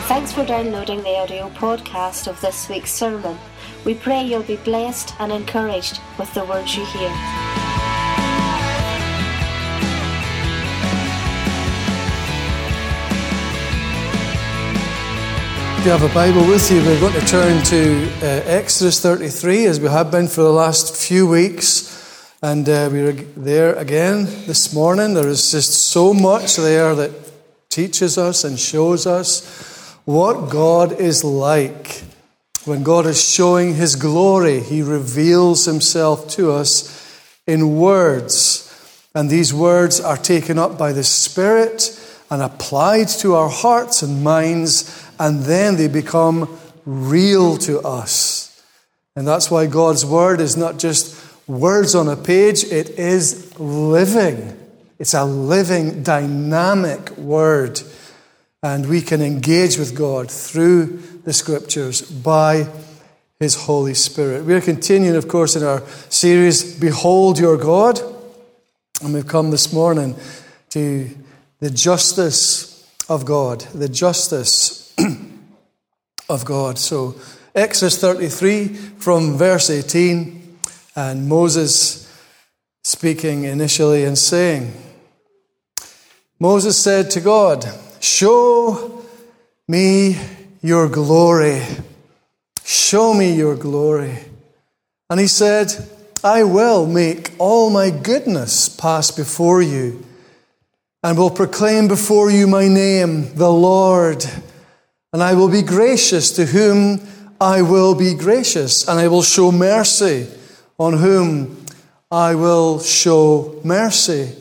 Thanks for downloading the audio podcast of this week's sermon. We pray you'll be blessed and encouraged with the words you hear. If you have a Bible with you, we're going to turn to Exodus 33, as we have been for the last few weeks. And we're there again this morning. There is just so much there that teaches us and shows us what God is like. When God is showing His glory, He reveals Himself to us in words. And these words are taken up by the Spirit and applied to our hearts and minds, and then they become real to us. And that's why God's Word is not just words on a page, it is living. It's a living, dynamic Word. And we can engage with God through the Scriptures by His Holy Spirit. We are continuing, of course, in our series, Behold Your God. And we've come this morning to the justice of God. The justice of God. So, Exodus 33 from verse 18. And Moses speaking initially and saying, Moses said to God, show me your glory. Show me your glory. And he said, I will make all my goodness pass before you, and will proclaim before you my name, the Lord. And I will be gracious to whom I will be gracious, and I will show mercy on whom I will show mercy.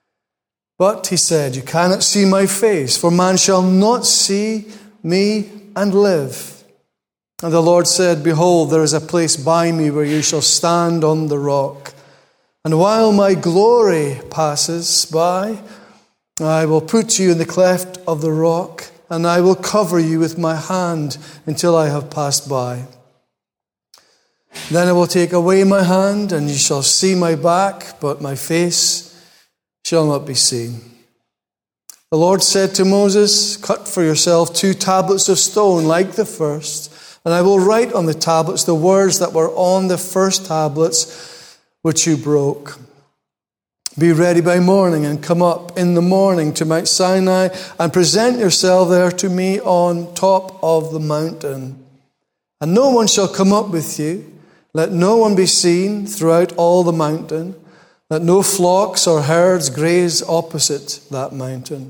But he said, you cannot see my face, for man shall not see me and live. And the Lord said, behold, there is a place by me where you shall stand on the rock. And while my glory passes by, I will put you in the cleft of the rock, and I will cover you with my hand until I have passed by. Then I will take away my hand, and you shall see my back, but my face shall not be seen. The Lord said to Moses, cut for yourself 2 tablets of stone like the first, and I will write on the tablets the words that were on the first tablets which you broke. Be ready by morning and come up in the morning to Mount Sinai and present yourself there to me on top of the mountain. And no one shall come up with you. Let no one be seen throughout all the mountain. Let no flocks or herds graze opposite that mountain.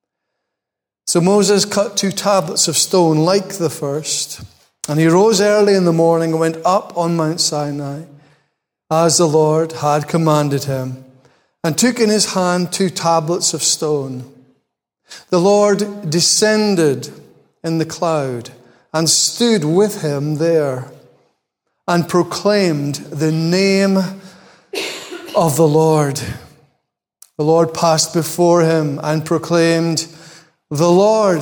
So Moses cut 2 tablets of stone like the first, and he rose early in the morning and went up on Mount Sinai, as the Lord had commanded him, and took in his hand 2 tablets of stone. The Lord descended in the cloud and stood with him there, and proclaimed the name of the Lord. The Lord passed before him and proclaimed, the Lord,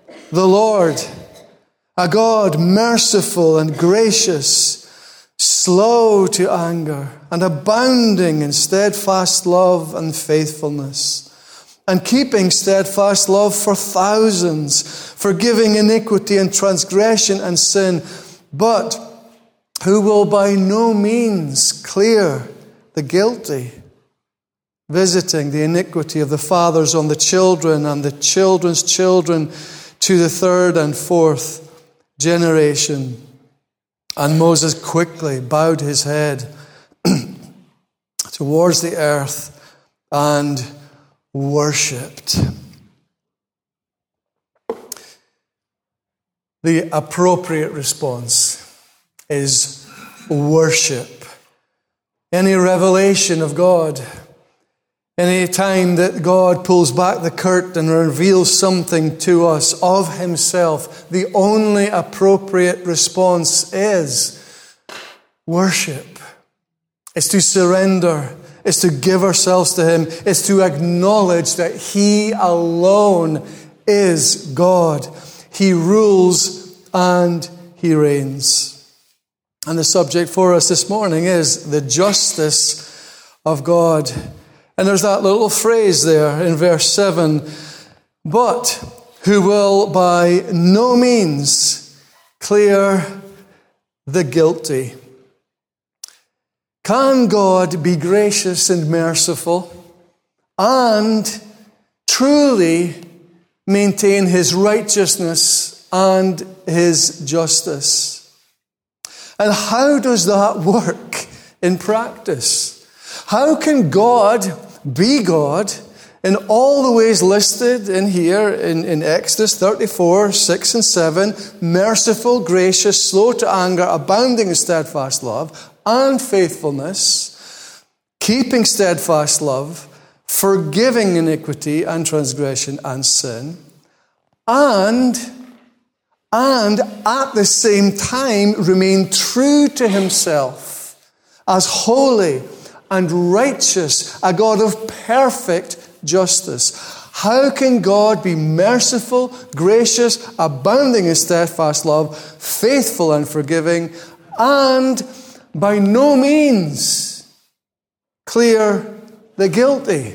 a God merciful and gracious, slow to anger, and abounding in steadfast love and faithfulness, and keeping steadfast love for thousands, forgiving iniquity and transgression and sin, but who will by no means clear the guilty, visiting the iniquity of the fathers on the children and the children's children to the 3rd and 4th generation. And Moses quickly bowed his head towards the earth and worshipped. The appropriate response is worship. Any revelation of God, any time that God pulls back the curtain and reveals something to us of Himself, the only appropriate response is worship. It's to surrender. It's to give ourselves to Him. It's to acknowledge that He alone is God. He rules and He reigns. And the subject for us this morning is the justice of God. And there's that little phrase there in verse 7, but who will by no means clear the guilty. Can God be gracious and merciful and truly maintain his righteousness and his justice? And how does that work in practice? How can God be God in all the ways listed in here in Exodus 34, 6 and 7, merciful, gracious, slow to anger, abounding in steadfast love and faithfulness, keeping steadfast love, forgiving iniquity and transgression and sin, and at the same time remain true to himself as holy and righteous, a God of perfect justice? How can God be merciful, gracious, abounding in steadfast love, faithful and forgiving, and by no means clear the guilty?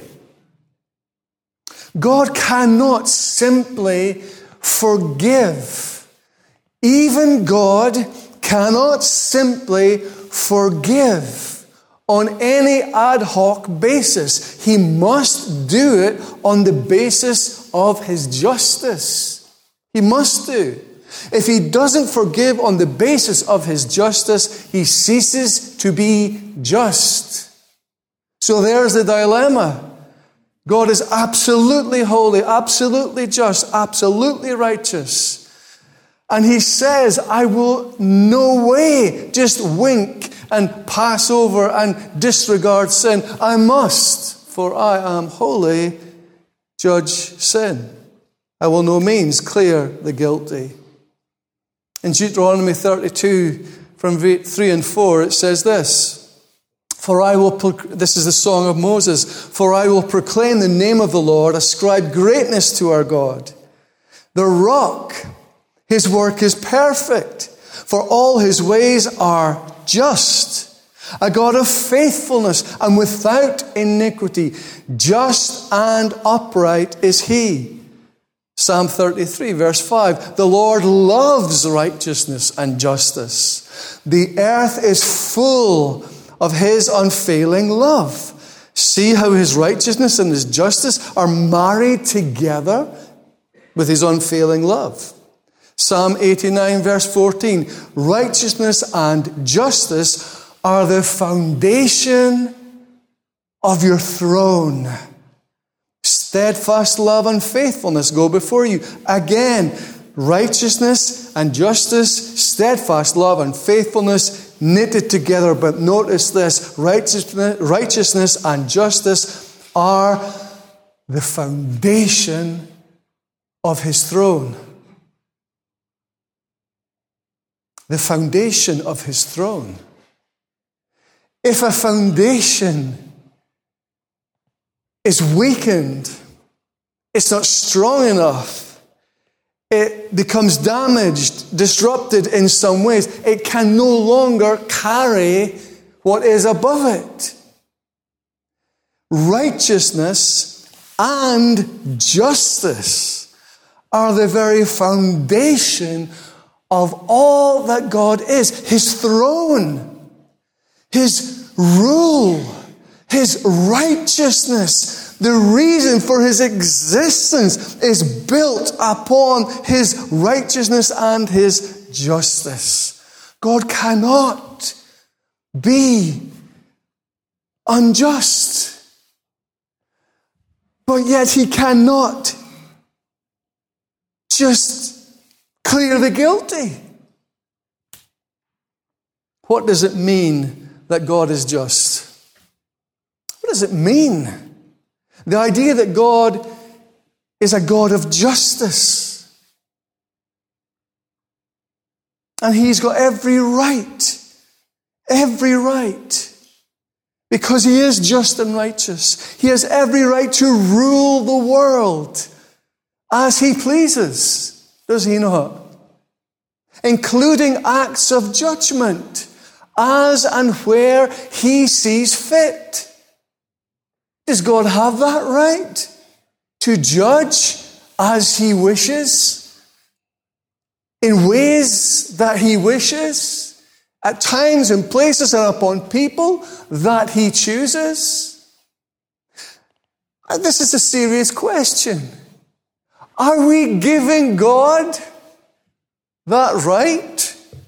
God cannot simply forgive. Even God cannot simply forgive on any ad hoc basis. He must do it on the basis of his justice. He must do. If he doesn't forgive on the basis of his justice, he ceases to be just. So there's the dilemma. God is absolutely holy, absolutely just, absolutely righteous. And he says, I will no way just wink and pass over and disregard sin. I must, for I am holy, judge sin. I will no means clear the guilty. In Deuteronomy 32, from 3 and 4, it says this, this is the song of Moses, for I will proclaim the name of the Lord, ascribe greatness to our God. The rock, his work is perfect, for all his ways are just. A God of faithfulness and without iniquity, just and upright is he. Psalm 33, verse 5, the Lord loves righteousness and justice. The earth is full of his unfailing love. See how his righteousness and his justice are married together with his unfailing love. Psalm 89, verse 14, righteousness and justice are the foundation of your throne. Steadfast love and faithfulness go before you. Again, righteousness and justice, steadfast love and faithfulness knitted together. But notice this, righteousness and justice are the foundation of his throne. The foundation of his throne. If a foundation is weakened, it's not strong enough, it becomes damaged, disrupted in some ways, it can no longer carry what is above it. Righteousness and justice are the very foundation of all that God is. His throne, his rule, his righteousness, the reason for his existence is built upon his righteousness and his justice. God cannot be unjust, but yet he cannot just clear the guilty. What does it mean that God is just? What does it mean? The idea that God is a God of justice. And he's got every right, because he is just and righteous. He has every right to rule the world as he pleases, does he not? Including acts of judgment as and where he sees fit. Does God have that right to judge as He wishes, in ways that He wishes, at times and places and upon people that He chooses? And this is a serious question. Are we giving God that right?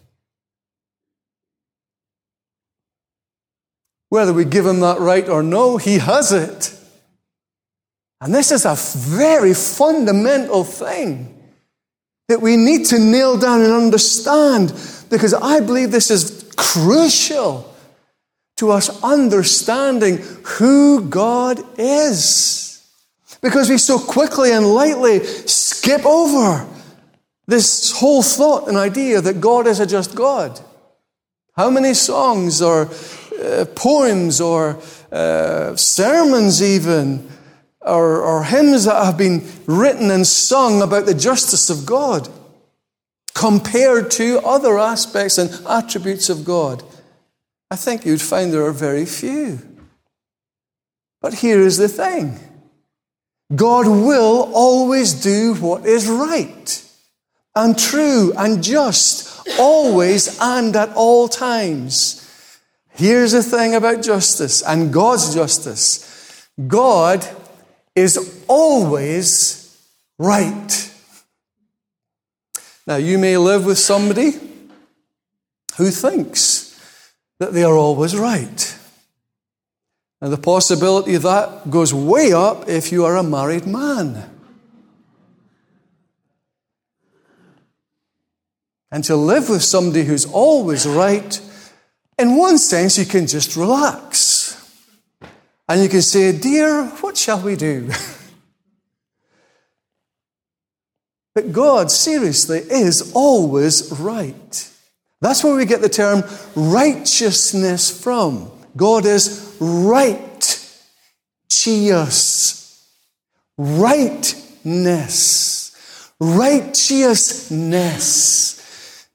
Whether we give Him that right or no, He has it. And this is a very fundamental thing that we need to nail down and understand, because I believe this is crucial to us understanding who God is. Because we so quickly and lightly skip over this whole thought and idea that God is a just God. How many songs or poems or sermons even, or hymns that have been written and sung about the justice of God compared to other aspects and attributes of God? I think you'd find there are very few. But here is the thing. God will always do what is right and true and just, always and at all times. Here's the thing about justice and God's justice. God is always right. Now, you may live with somebody who thinks that they are always right. And the possibility of that goes way up if you are a married man. And to live with somebody who's always right, in one sense, you can just relax. And you can say, dear, what shall we do? But God, seriously, is always right. That's where we get the term righteousness from. God is righteous. Rightness. Righteousness.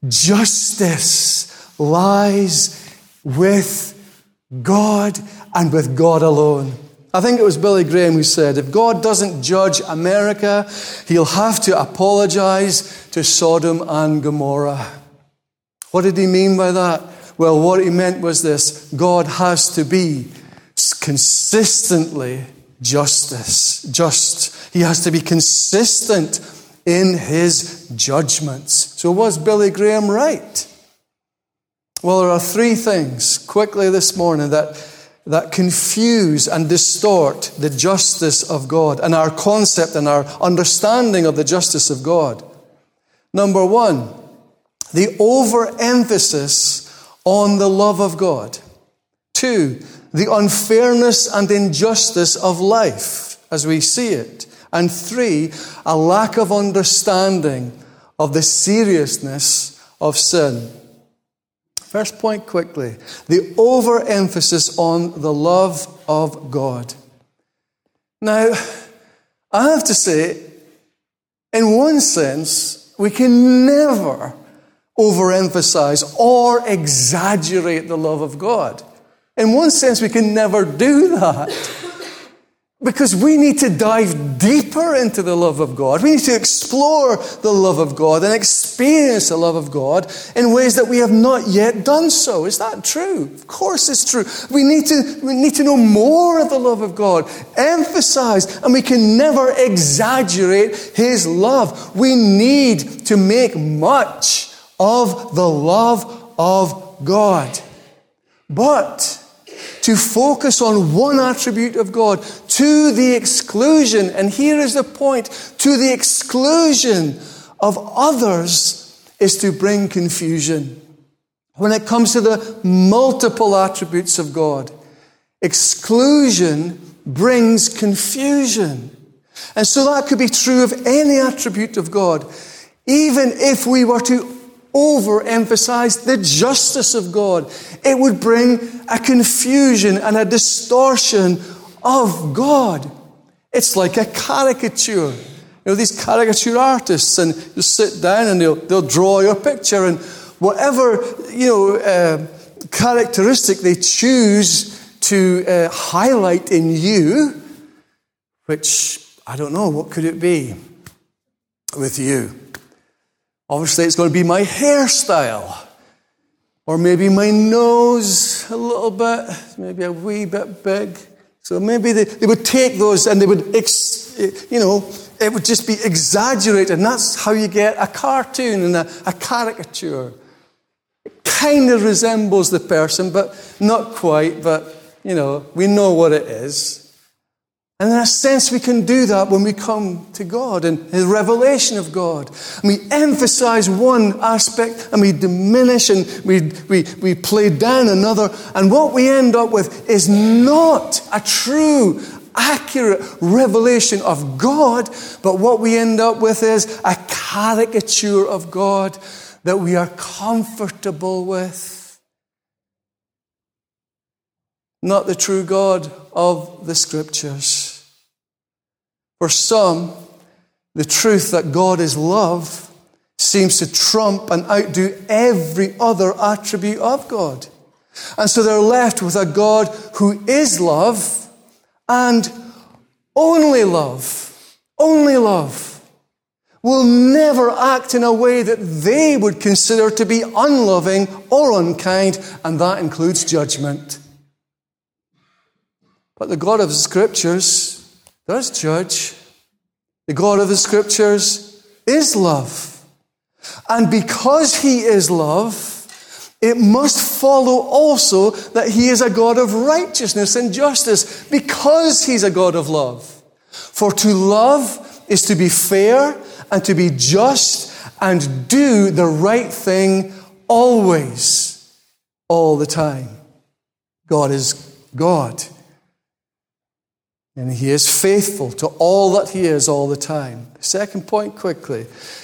Justice lies with God and with God alone. I think it was Billy Graham who said, if God doesn't judge America, He'll have to apologize to Sodom and Gomorrah. What did he mean by that? Well, what he meant was this: God has to be consistently just. He has to be consistent in His judgments. So was Billy Graham right? Well, there are three things quickly this morning that confuse and distort the justice of God and our concept and our understanding of the justice of God. Number one, the overemphasis on the love of God. Two, the unfairness and injustice of life as we see it. And three, a lack of understanding of the seriousness of sin. First point quickly, the overemphasis on the love of God. Now, I have to say, in one sense, we can never overemphasize or exaggerate the love of God. In one sense, we can never do that. Because we need to dive deeper into the love of God. We need to explore the love of God and experience the love of God in ways that we have not yet done so. Is that true? Of course it's true. We need to know more of the love of God. Emphasize, and we can never exaggerate His love. We need to make much of the love of God. But to focus on one attribute of God to the exclusion, and here is the point, to the exclusion of others, is to bring confusion. When it comes to the multiple attributes of God, exclusion brings confusion. And so that could be true of any attribute of God. Even if we were to overemphasize the justice of God, it would bring a confusion and a distortion of God. It's like a caricature. You know, these caricature artists, and you sit down and they'll draw your picture, and whatever characteristic they choose to highlight in you, which I don't know, what could it be? with you. Obviously, it's going to be my hairstyle, or maybe my nose a little bit, maybe a wee bit big. So maybe they would take those and they would, it would just be exaggerated. And that's how you get a cartoon and a caricature. It kind of resembles the person, but not quite. But, we know what it is. And in a sense, we can do that when we come to God and the revelation of God. And we emphasize one aspect and we diminish and we play down another. And what we end up with is not a true, accurate revelation of God, but what we end up with is a caricature of God that we are comfortable with. Not the true God of the Scriptures. For some, the truth that God is love seems to trump and outdo every other attribute of God. And so they're left with a God who is love and only love, will never act in a way that they would consider to be unloving or unkind, and that includes judgment. But the God of the Scriptures does judge. The God of the Scriptures is love. And because He is love, it must follow also that He is a God of righteousness and justice, because He's a God of love. For to love is to be fair and to be just and do the right thing always, all the time. God is God. And He is faithful to all that He is all the time. Second point quickly.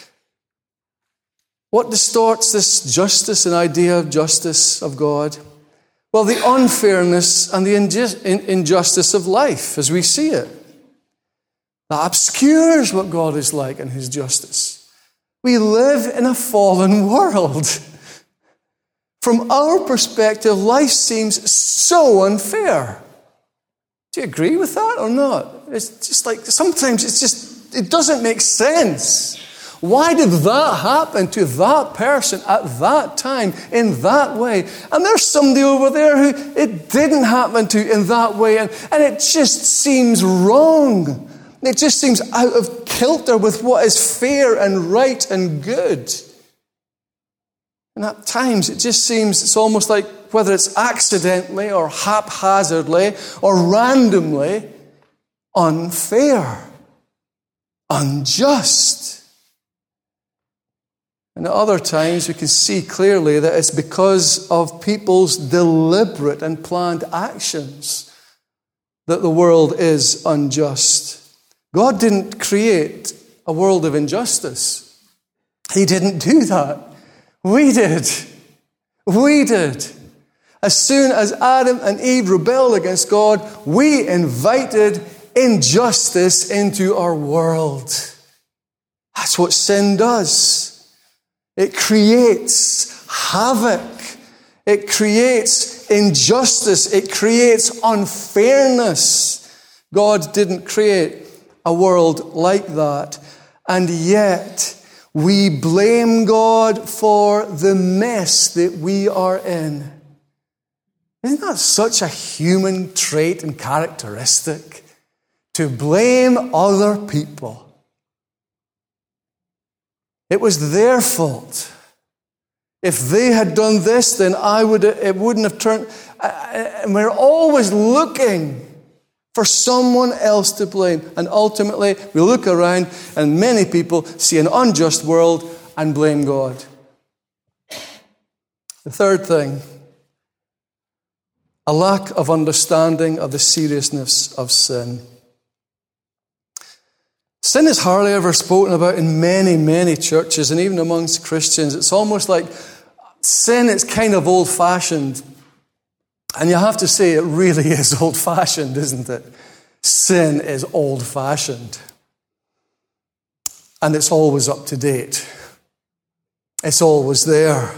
What distorts this justice and idea of justice of God? Well, the unfairness and the injustice of life as we see it. That obscures what God is like and His justice. We live in a fallen world. From our perspective, life seems so unfair. Do you agree with that or not? It's just like, sometimes it doesn't make sense. Why did that happen to that person at that time in that way? And there's somebody over there who it didn't happen to in that way, and it just seems wrong. It just seems out of kilter with what is fair and right and good. And at times it just seems, it's almost like whether it's accidentally or haphazardly or randomly unfair, unjust. And at other times we can see clearly that it's because of people's deliberate and planned actions that the world is unjust. God didn't create a world of injustice. He didn't do that. We did. As soon as Adam and Eve rebelled against God, we invited injustice into our world. That's what sin does. It creates havoc. It creates injustice. It creates unfairness. God didn't create a world like that. And yet, we blame God for the mess that we are in. Isn't that such a human trait and characteristic? To blame other people. It was their fault. If they had done this, then it wouldn't have turned. And we're always looking for someone else to blame. And ultimately, we look around and many people see an unjust world and blame God. The third thing, a lack of understanding of the seriousness of sin. Sin is hardly ever spoken about in many, many churches and even amongst Christians. It's almost like sin is kind of old-fashioned. And you have to say it really is old-fashioned, isn't it? Sin is old-fashioned. And it's always up to date. It's always there.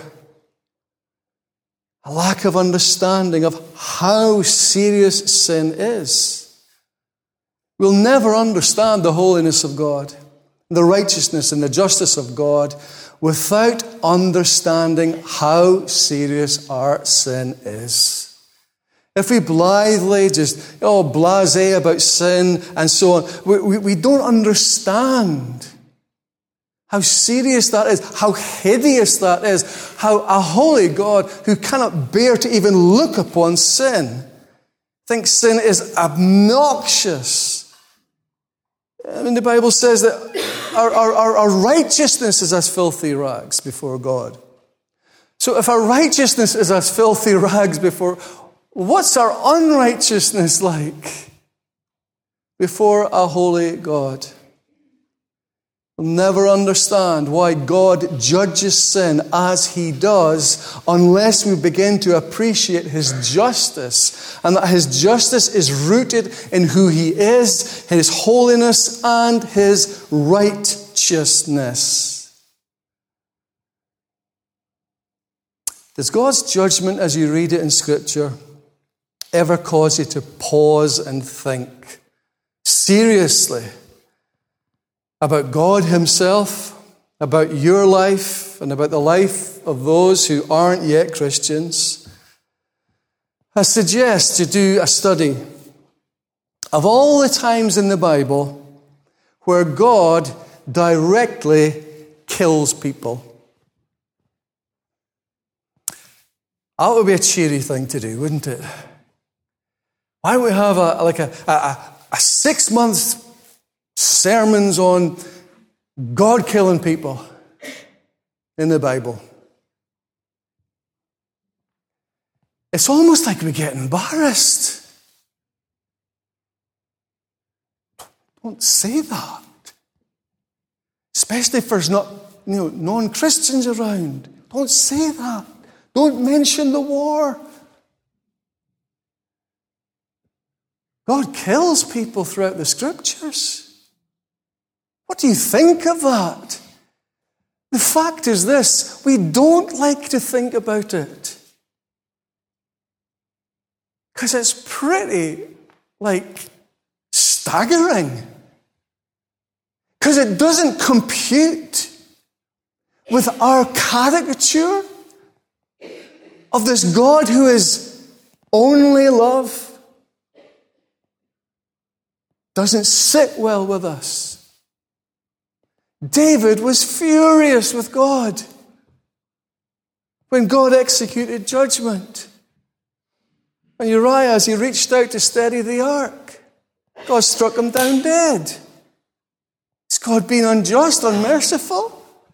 A lack of understanding of how serious sin is. We'll never understand the holiness of God. the righteousness and the justice of God without understanding how serious our sin is. If we blithely just, blasé about sin and so on, we don't understand how serious that is, how hideous that is, how a holy God who cannot bear to even look upon sin thinks sin is obnoxious. I mean, the Bible says that our righteousness is as filthy rags before God. So if our righteousness is as filthy rags before, what's our unrighteousness like before a holy God? We'll never understand why God judges sin as he does unless we begin to appreciate his justice, and that his justice is rooted in who he is, his holiness, and his righteousness. Does God's judgment, as you read it in Scripture, ever cause you to pause and think seriously about God himself, about your life, and about the life of those who aren't yet Christians? I suggest you do a study of all the times in the Bible where God directly kills people. That would be a cheery thing to do, wouldn't it? Why don't we have a 6 month sermons on God killing people in the Bible? It's almost like we get embarrassed. Don't say that. Especially if there's not, non-Christians around. Don't say that. Don't mention the war. God kills people throughout the Scriptures. What do you think of that? The fact is this: we don't like to think about it. Because it's pretty, staggering. Because it doesn't compute with our caricature of this God who is only love. Doesn't sit well with us. David was furious with God when God executed judgment. And Uriah, as he reached out to steady the ark, God struck him down dead. Is God being unjust, unmerciful?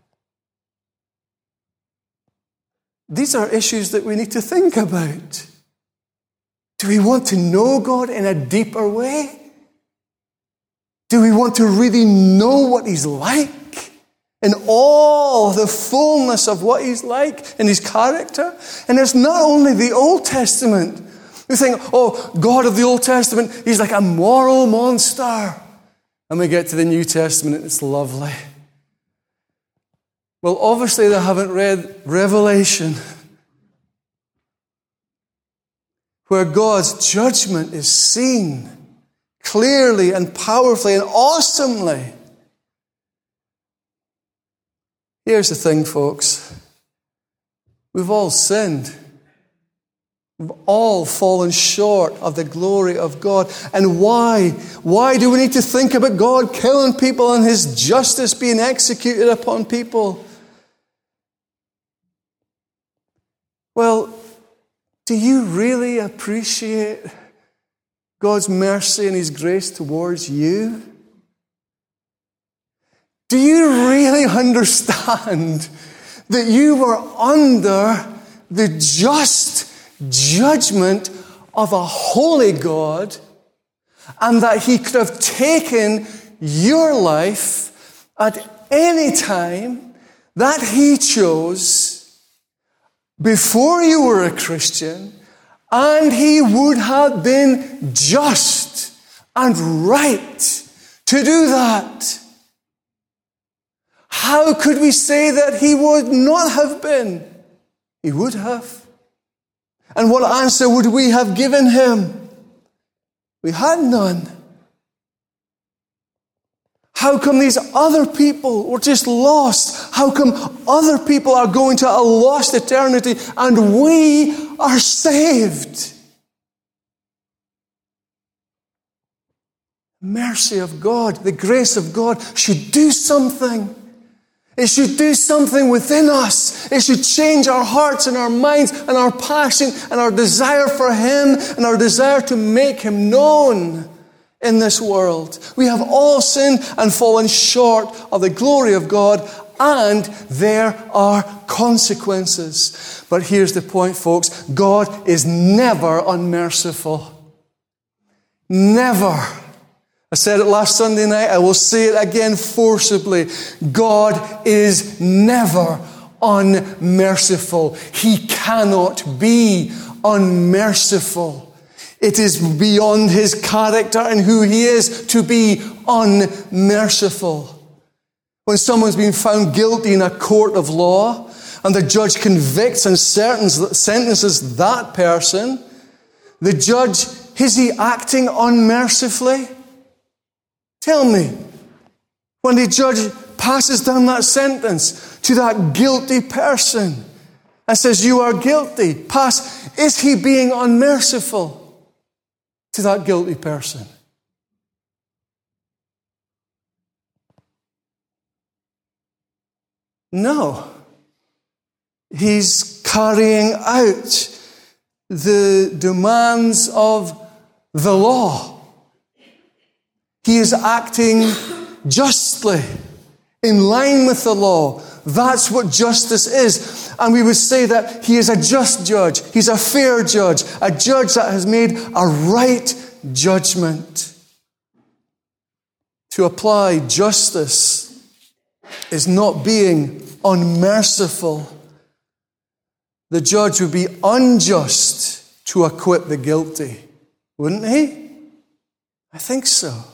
These are issues that we need to think about. Do we want to know God in a deeper way? Do we want to really know what he's like in all the fullness of what he's like in his character? And it's not only the Old Testament. We think, God of the Old Testament, he's like a moral monster. And we get to the New Testament and it's lovely. Well, obviously they haven't read Revelation, where God's judgment is seen clearly and powerfully and awesomely. Here's the thing, folks. We've all sinned. We've all fallen short of the glory of God. And why? Why do we need to think about God killing people and his justice being executed upon people? Well, do you really appreciate God's mercy and his grace towards you? Do you really understand that you were under the just judgment of a holy God, and that he could have taken your life at any time that he chose before you were a Christian, and he would have been just and right to do that? How could we say that he would not have been? He would have. And what answer would we have given him? We had none. How come these other people were just lost? How come other people are going to a lost eternity and we are saved? Mercy of God, the grace of God should do something. It should do something within us. It should change our hearts and our minds and our passion and our desire for Him and our desire to make Him known in this world. We have all sinned and fallen short of the glory of God, and there are consequences. But here's the point, folks. God is never unmerciful. Never. I said it last Sunday night. I will say it again forcibly. God is never unmerciful. He cannot be unmerciful. It is beyond His character and who He is to be unmerciful. When someone's been found guilty in a court of law and the judge convicts and sentences that person, the judge, is he acting unmercifully? Tell me, when the judge passes down that sentence to that guilty person and says, you are guilty, is he being unmerciful to that guilty person? No. He's carrying out the demands of the law. He is acting justly, in line with the law. That's what justice is. And we would say that He is a just judge. He's a fair judge. A judge that has made a right judgment. To apply justice is not being unmerciful. The judge would be unjust to acquit the guilty, wouldn't he? I think so.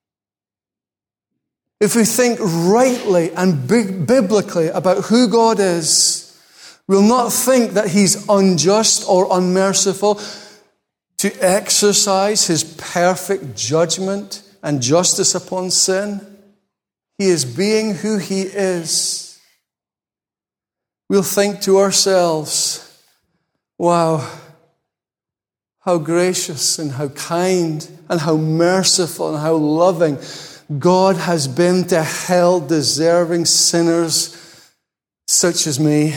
If we think rightly and biblically about who God is, we'll not think that He's unjust or unmerciful to exercise His perfect judgment and justice upon sin. He is being who He is. We'll think to ourselves, wow, how gracious and how kind and how merciful and how loving God has been to hell-deserving sinners such as me.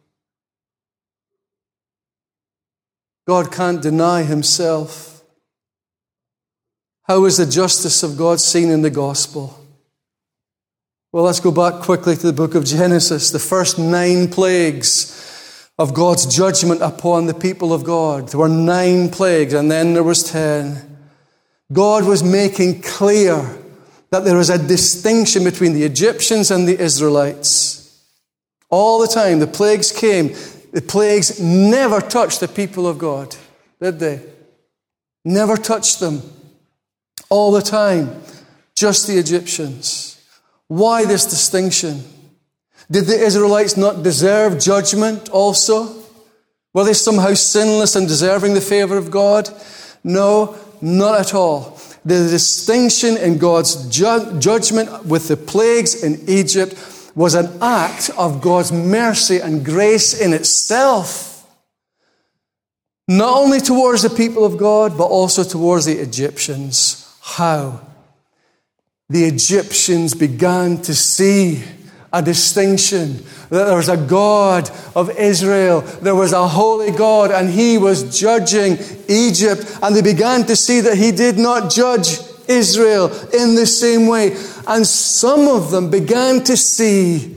God can't deny Himself. How is the justice of God seen in the gospel? Well, let's go back quickly to the book of Genesis, the first 9 plagues of God's judgment upon the people of God. There were 9 plagues, and then there was 10. God was making clear that there is a distinction between the Egyptians and the Israelites. All the time the plagues came, the plagues never touched the people of God, did they? Never touched them. All the time, just the Egyptians. Why this distinction? Did the Israelites not deserve judgment also? Were they somehow sinless and deserving the favor of God? No, not at all. The distinction in God's judgment with the plagues in Egypt was an act of God's mercy and grace in itself. Not only towards the people of God, but also towards the Egyptians. How? The Egyptians began to see a distinction, that there was a God of Israel, there was a holy God, and He was judging Egypt, and they began to see that He did not judge Israel in the same way. And some of them began to see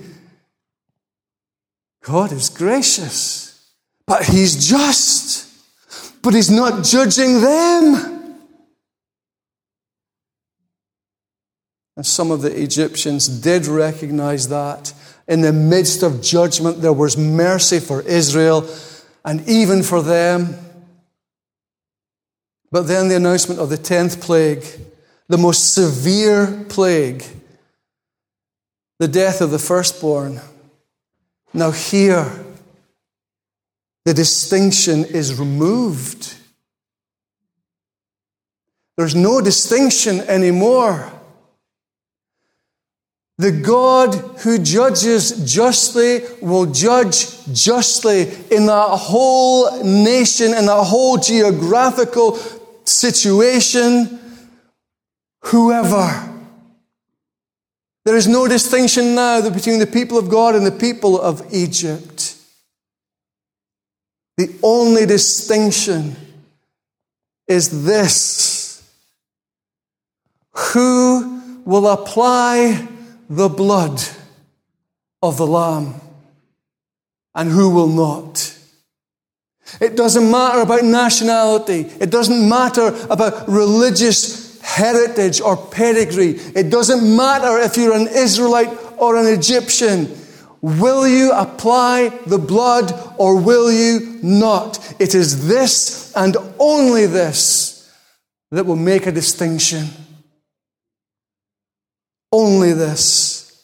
God is gracious, but He's just, but He's not judging them. And some of the Egyptians did recognize that. In the midst of judgment, there was mercy for Israel and even for them. But then the announcement of the 10th plague, the most severe plague, the death of the firstborn. Now here, the distinction is removed. There's no distinction anymore. The God who judges justly will judge justly in that whole nation, in that whole geographical situation, whoever. There is no distinction now between the people of God and the people of Egypt. The only distinction is this: who will apply the blood of the Lamb and who will not? It doesn't matter about nationality. It doesn't matter about religious heritage or pedigree. It doesn't matter if you're an Israelite or an Egyptian. Will you apply the blood or will you not? It is this and only this that will make a distinction. Only this.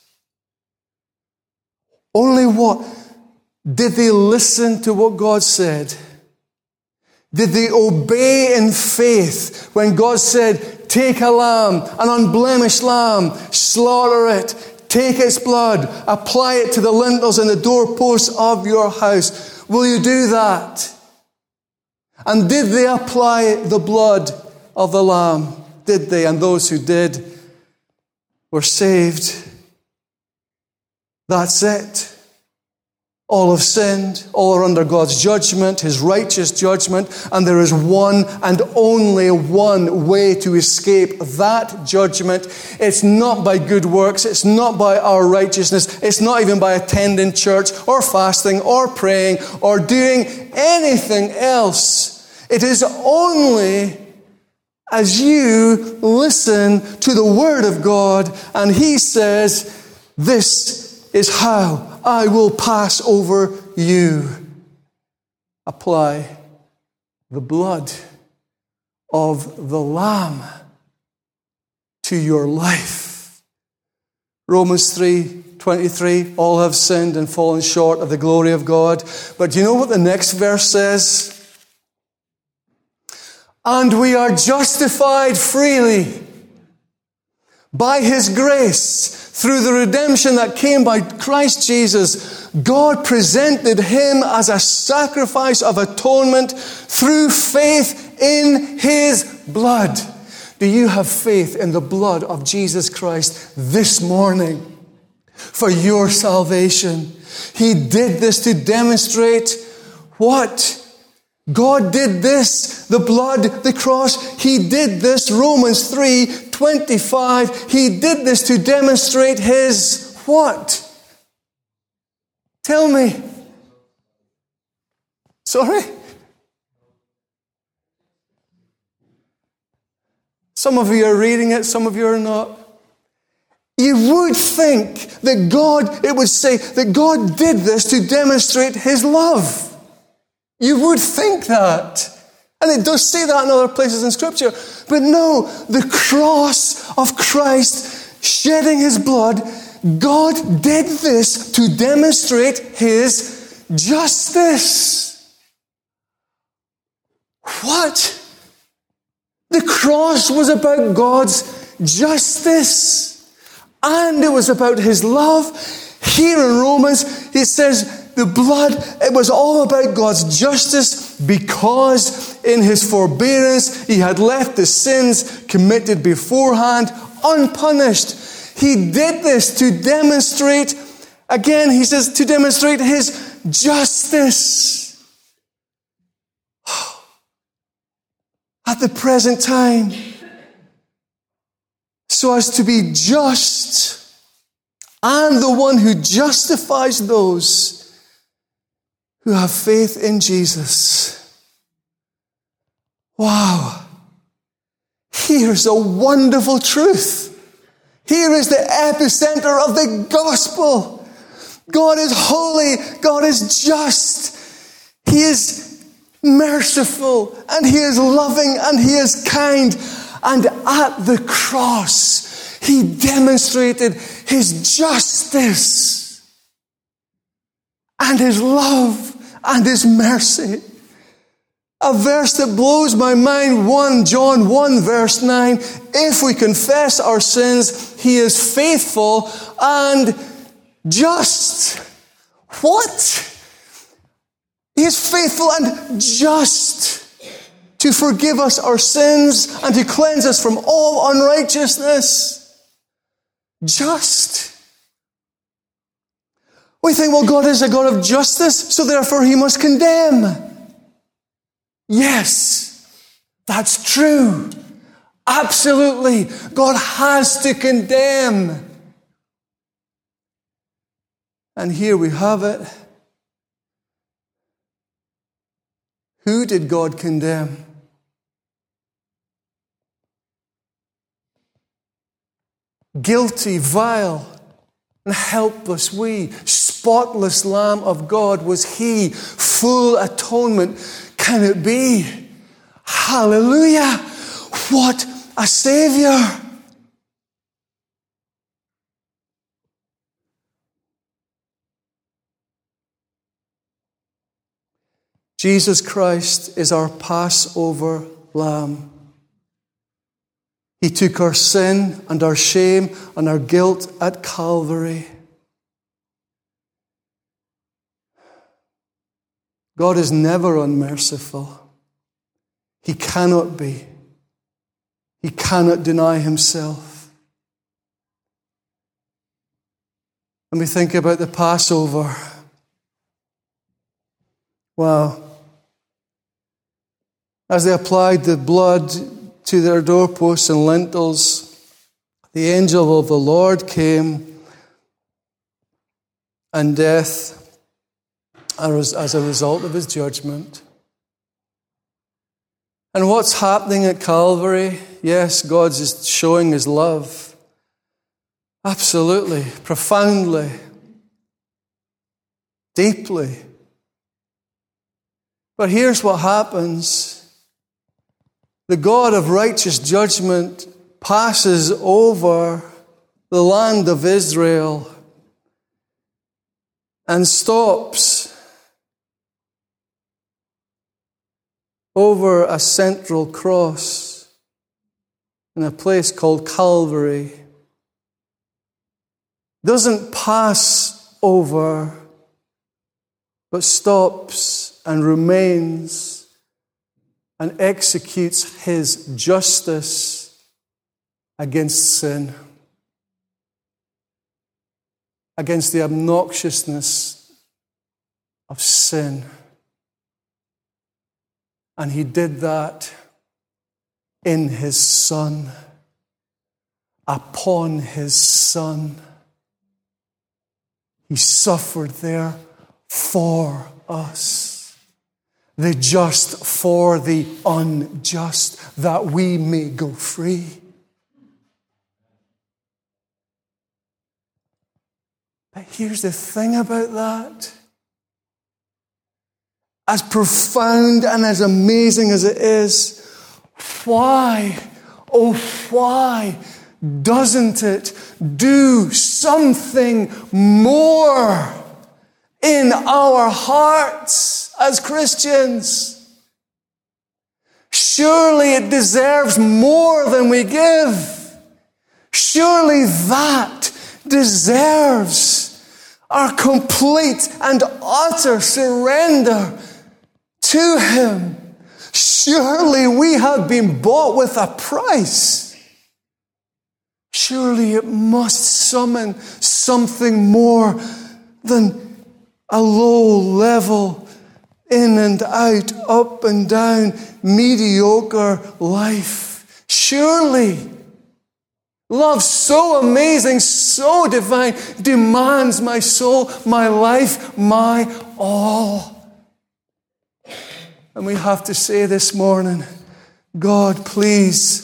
Only what? Did they listen to what God said? Did they obey in faith when God said, take a lamb, an unblemished lamb, slaughter it, take its blood, apply it to the lintels and the doorposts of your house? Will you do that? And did they apply the blood of the lamb? Did they? And those who did were saved. That's it. All have sinned. All are under God's judgment, His righteous judgment. And there is one and only one way to escape that judgment. It's not by good works. It's not by our righteousness. It's not even by attending church or fasting or praying or doing anything else. It is only as you listen to the Word of God and He says, this is how I will pass over you. Apply the blood of the Lamb to your life. Romans 3:23, all have sinned and fallen short of the glory of God. But do you know what the next verse says? And we are justified freely by His grace through the redemption that came by Christ Jesus. God presented Him as a sacrifice of atonement through faith in His blood. Do you have faith in the blood of Jesus Christ this morning for your salvation? He did this to demonstrate what? God did this, the blood, the cross. He did this, Romans 3:25. He did this to demonstrate His what? Tell me. Sorry? Some of you are reading it, some of you are not. You would think that God, it would say that God did this to demonstrate His love. You would think that. And it does say that in other places in Scripture. But no, the cross of Christ shedding His blood, God did this to demonstrate His justice. What? The cross was about God's justice. And it was about His love. Here in Romans, it says, the blood, it was all about God's justice because in His forbearance He had left the sins committed beforehand unpunished. He did this to demonstrate, again He says, to demonstrate His justice. At the present time, so as to be just and the one who justifies those who have faith in Jesus. Wow. Here's a wonderful truth. Here is the epicenter of the gospel. God is holy. God is just. He is merciful. And He is loving. And He is kind. And at the cross, He demonstrated His justice and His love and His mercy. A verse that blows my mind, 1 John 1 verse 9. If we confess our sins, He is faithful and just. What? He is faithful and just to forgive us our sins and to cleanse us from all unrighteousness. Just. We think, well, God is a God of justice, so therefore He must condemn. Yes, that's true. Absolutely. God has to condemn. And here we have it. Who did God condemn? Guilty, vile, and helpless we, spotless Lamb of God was He. Full atonement. Can it be? Hallelujah! What a Savior! Jesus Christ is our Passover Lamb. He took our sin and our shame and our guilt at Calvary. God is never unmerciful. He cannot be. He cannot deny Himself. When we think about the Passover, wow. As they applied the blood to their doorposts and lintels, the angel of the Lord came, and death as a result of His judgment. And what's happening at Calvary? Yes, God is showing His love. Absolutely, profoundly, deeply. But here's what happens. The God of righteous judgment passes over the land of Israel and stops over a central cross in a place called Calvary. Doesn't pass over, but stops and remains and executes His justice against sin, against the obnoxiousness of sin. And He did that in His Son, upon His Son. He suffered there for us, the just for the unjust, that we may go free. But here's the thing about that. As profound and as amazing as it is, why, oh why doesn't it do something more in our hearts as Christians? Surely it deserves more than we give. Surely that deserves our complete and utter surrender to Him. Surely we have been bought with a price. Surely it must summon something more than a low level, in and out, up and down, mediocre life. Surely love so amazing, so divine, demands my soul, my life, my all. And we have to say this morning, God, please,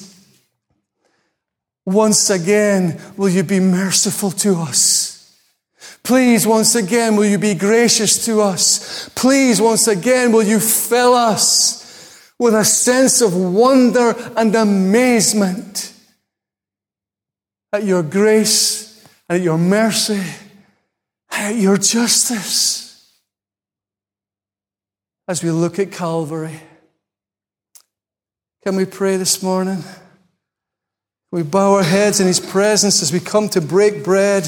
once again, will you be merciful to us? Please, once again, will you be gracious to us? Please, once again, will you fill us with a sense of wonder and amazement at your grace, and at your mercy, and at your justice. As we look at Calvary, Can we pray this morning? We bow our heads in His presence as we come to break bread.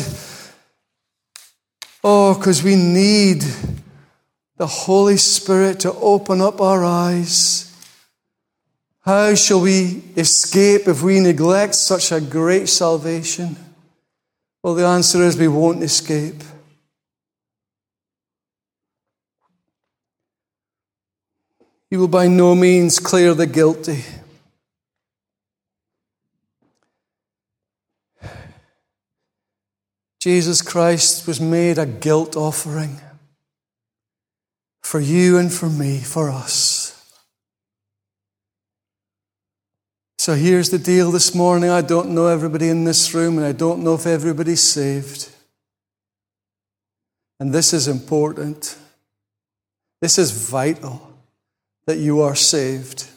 Oh, because we need the Holy Spirit to open up our eyes. How shall we escape if we neglect such a great salvation? Well, the answer is we won't escape. He will by no means clear the guilty. Jesus Christ was made a guilt offering for you and for me, for us. So here's the deal this morning. I don't know everybody in this room, and I don't know if everybody's saved. And this is important. This is vital that you are saved.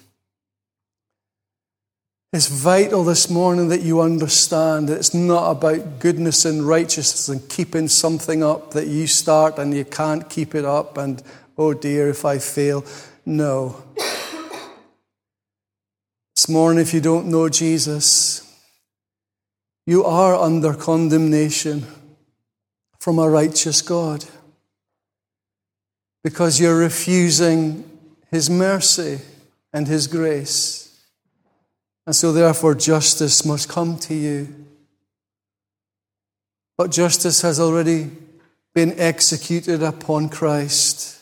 It's vital this morning that you understand that it's not about goodness and righteousness and keeping something up that you start and you can't keep it up and, oh dear, if I fail. No. This morning, if you don't know Jesus, you are under condemnation from a righteous God because you're refusing His mercy and His grace. And so therefore justice must come to you. But justice has already been executed upon Christ.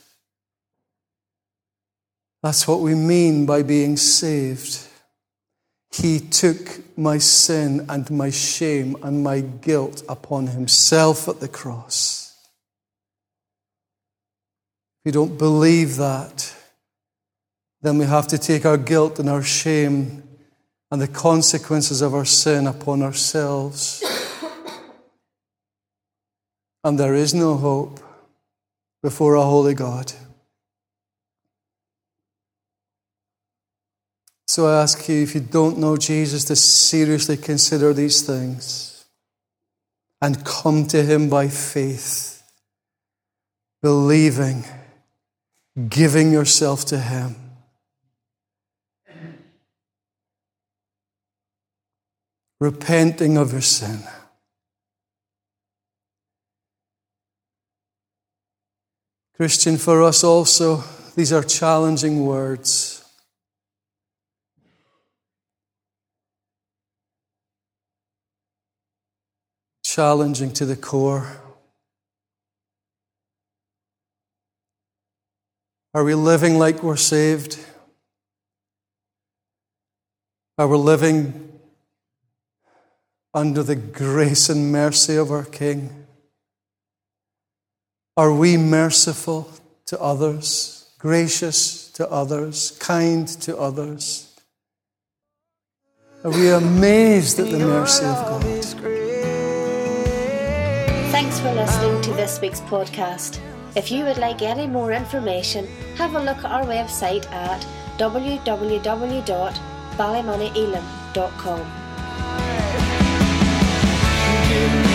That's what we mean by being saved. He took my sin and my shame and my guilt upon Himself at the cross. If you don't believe that, then we have to take our guilt and our shame and the consequences of our sin upon ourselves. And there is no hope before a holy God. So I ask you, if you don't know Jesus, to seriously consider these things and come to Him by faith, believing, giving yourself to Him. Repenting of your sin. Christian, for us also, these are challenging words. Challenging to the core. Are we living like we're saved? Are we living under the grace and mercy of our King? Are we merciful to others, gracious to others, kind to others? Are we amazed at the mercy of God? Thanks for listening to this week's podcast. If you would like any more information, have a look at our website at www.ballymoney.com.